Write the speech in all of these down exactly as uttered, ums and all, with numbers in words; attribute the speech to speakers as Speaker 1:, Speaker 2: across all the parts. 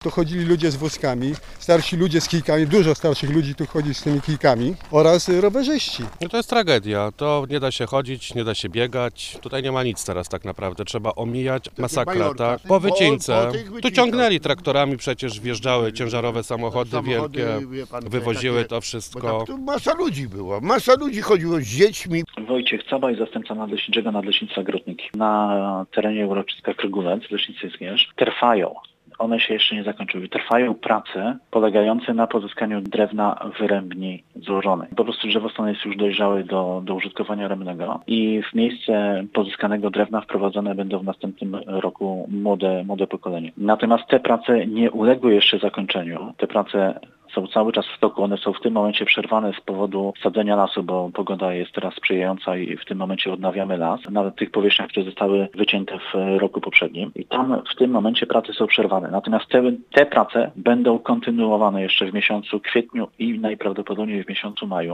Speaker 1: Tu chodzili ludzie z wózkami, starsi ludzie z kijkami, dużo starszych ludzi tu chodzi z tymi kijkami oraz rowerzyści.
Speaker 2: No to jest tragedia, to nie da się chodzić, nie da się biegać, tutaj nie ma nic teraz tak naprawdę, trzeba omijać, masakra, tak? Po wycince, tu ciągnęli traktorami, przecież wjeżdżały ciężarowe samochody wielkie, wywoziły to wszystko.
Speaker 3: Tu masa ludzi była, masa ludzi chodziło z dziećmi.
Speaker 4: Wojciech Cabaj, zastępca nadleśniczego Nadleśnictwa Grotniki. Na terenie uroczyska Krygulec w Leśnicy Zgierz trwają. One się jeszcze nie zakończyły. Trwają prace polegające na pozyskaniu drewna wyrębni złożonej. Po prostu drzewostan jest już dojrzały do, do użytkowania rębnego i w miejsce pozyskanego drewna wprowadzone będą w następnym roku młode, młode pokolenie. Natomiast te prace nie uległy jeszcze zakończeniu. Te prace są cały czas w toku, one są w tym momencie przerwane z powodu sadzenia lasu, bo pogoda jest teraz sprzyjająca i w tym momencie odnawiamy las na tych powierzchniach, które zostały wycięte w roku poprzednim i tam w tym momencie prace są przerwane. Natomiast te, te prace będą kontynuowane jeszcze w miesiącu kwietniu i najprawdopodobniej w miesiącu maju.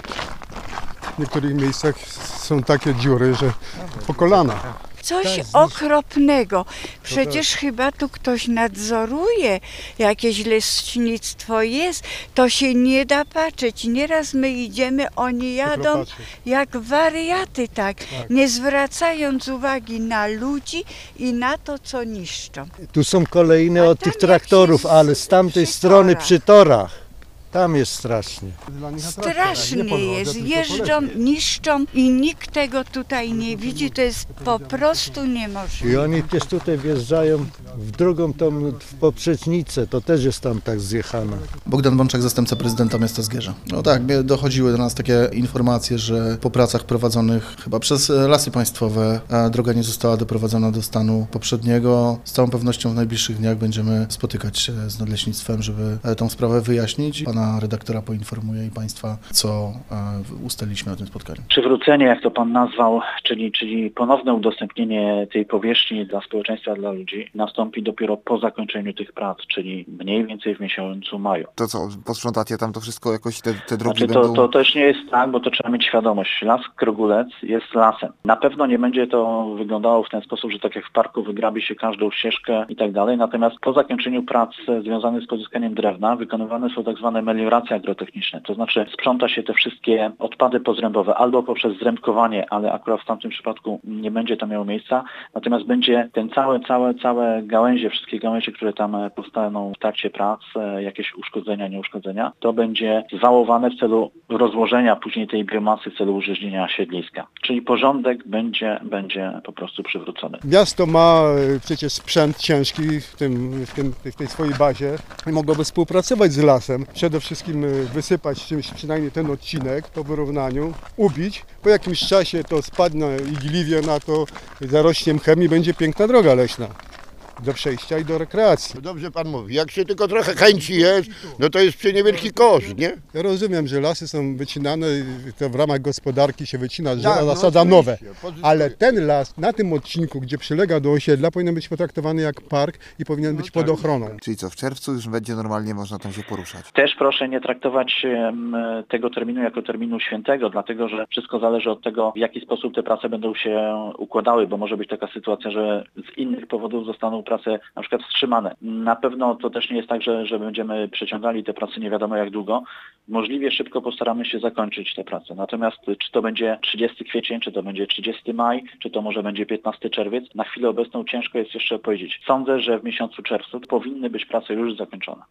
Speaker 1: W niektórych miejscach są takie dziury, że po kolana.
Speaker 5: Coś okropnego. Przecież chyba tu ktoś nadzoruje, jakieś leśnictwo jest, to się nie da patrzeć. Nieraz my idziemy, oni jadą jak wariaty, tak, nie zwracając uwagi na ludzi i na to, co niszczą.
Speaker 6: Tu są kolejne od tych traktorów, ale z tamtej strony przy torach. Tam jest strasznie.
Speaker 5: Strasznie jest, jeżdżą, niszczą i nikt tego tutaj nie widzi, to jest po prostu niemożliwe.
Speaker 6: I oni też tutaj wjeżdżają w drugą tą w poprzecznicę, to też jest tam tak zjechana.
Speaker 7: Bogdan Bączak, zastępca prezydenta miasta Zgierza. No tak, dochodziły do nas takie informacje, że po pracach prowadzonych chyba przez Lasy Państwowe droga nie została doprowadzona do stanu poprzedniego. Z całą pewnością w najbliższych dniach będziemy spotykać się z nadleśnictwem, żeby tą sprawę wyjaśnić. Pana redaktora poinformuję i Państwa, co ustaliliśmy na tym spotkaniu.
Speaker 4: Przywrócenie, jak to Pan nazwał, czyli, czyli ponowne udostępnienie tej powierzchni dla społeczeństwa, dla ludzi, nastąpi dopiero po zakończeniu tych prac, czyli mniej więcej w miesiącu maju.
Speaker 8: To co, posprzątacie tam to wszystko, jakoś te, te drogi
Speaker 4: znaczy,
Speaker 8: będą...
Speaker 4: To, to też nie jest tak, bo to trzeba mieć świadomość. Las Krygulec jest lasem. Na pewno nie będzie to wyglądało w ten sposób, że tak jak w parku wygrabi się każdą ścieżkę i tak dalej, natomiast po zakończeniu prac związanych z pozyskaniem drewna wykonywane są tak zwane melioracje agrotechniczne, to znaczy sprząta się te wszystkie odpady pozrębowe albo poprzez zrębkowanie, ale akurat w tamtym przypadku nie będzie to miało miejsca, natomiast będzie ten całe, całe, całe gałęzie, wszystkie gałęzie, które tam powstaną w trakcie prac, jakieś uszkodzenia, nieuszkodzenia, to będzie zwałowane w celu rozłożenia później tej biomasy w celu urzeźnienia siedliska. Czyli porządek będzie, będzie po prostu przywrócony.
Speaker 1: Miasto ma przecież sprzęt ciężki w, tym, w, tym, w tej swojej bazie i mogłoby współpracować z lasem. Przede wszystkim wysypać czymś, przynajmniej ten odcinek po wyrównaniu, ubić. Po jakimś czasie to spadnie igliwie na to, zarośnie mchem i będzie piękna droga leśna do przejścia i do rekreacji.
Speaker 3: No dobrze Pan mówi, jak się tylko trochę chęci jest, no to jest przy niewielki koszt, nie?
Speaker 1: Ja rozumiem, że lasy są wycinane, to w ramach gospodarki się wycina, że
Speaker 3: Tak, no
Speaker 1: zasadza nowe.
Speaker 3: oczywiście.
Speaker 1: Ale ten las na tym odcinku, gdzie przylega do osiedla, powinien być potraktowany jak park i powinien być pod ochroną.
Speaker 8: Czyli co, w czerwcu już będzie normalnie można tam się poruszać?
Speaker 4: Też proszę nie traktować em, tego terminu jako terminu świętego, dlatego że wszystko zależy od tego, w jaki sposób te prace będą się układały, bo może być taka sytuacja, że z innych powodów zostaną prace na przykład wstrzymane. Na pewno to też nie jest tak, że, że będziemy przeciągali te prace nie wiadomo jak długo. Możliwie szybko postaramy się zakończyć te prace. Natomiast czy to będzie trzydziesty kwiecień, czy to będzie trzydziesty maj, czy to może będzie piętnasty czerwiec, na chwilę obecną ciężko jest jeszcze powiedzieć. Sądzę, że w miesiącu czerwcu powinny być prace już zakończone.